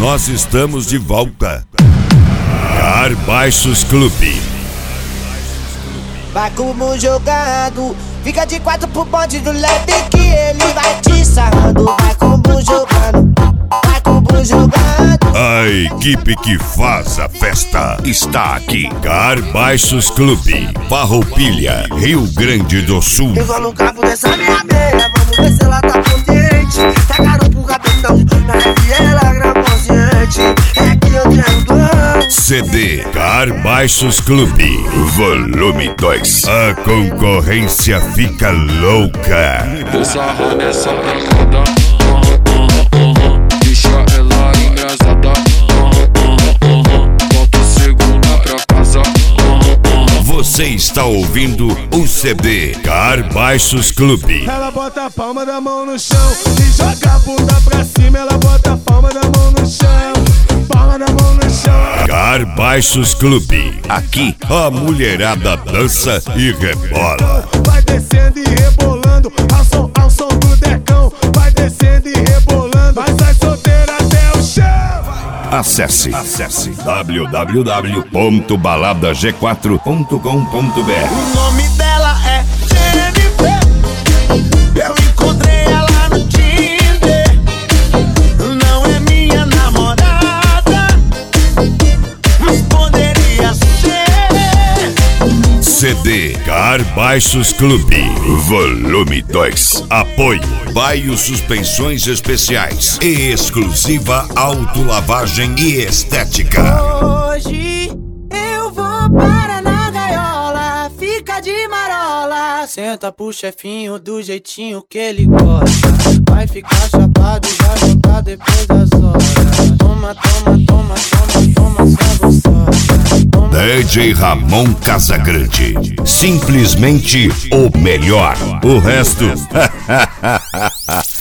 nós estamos de volta. Car Baixos Clube. Vai como jogado, fica de 4 pro bonde do leve que ele vai te sarrando. Vai como jogando, vai como jogado. A equipe que faz a festa está aqui. Car Baixos Clube, Farroupilha, Rio Grande do Sul. Eu vou no cabo dessa minha beira, vamos ver se ela tá potente. Tacaram pro capitão, na rap ela gravosiante. É que eu tenho dois. CD Car Baixos Clube, volume 2. A concorrência fica louca. Vou sarrar nessa pancada, deixa ela engrasada, volta segunda pra casa. Você está ouvindo o CD Car Baixos Clube. Ela bota a palma da mão no chão e joga a bunda pra cima. Ela bota a palma da mão no chão, palma da mão no chão. Car Baixos Clube. Aqui a mulherada dança e rebola. Vai descendo e rebolando ao som do decão. Vai descendo e rebolando, vai sai solteira até o chão. Acesse www.baladag4.com.br. O nome dela é Jennifer. Eu encontrei ela no Tinder. Não é minha namorada, mas poderia ser. CD Car Baixos Clube, volume 2. Apoio Baio Suspensões Especiais e exclusiva autolavagem e estética. Hoje eu vou para na gaiola, fica de marola. Senta pro chefinho do jeitinho que ele gosta. Vai ficar chapado e vai voltar depois das horas. Toma, toma, toma, toma, toma, só gostosa. DJ Ramon Casagrande, simplesmente o melhor. O resto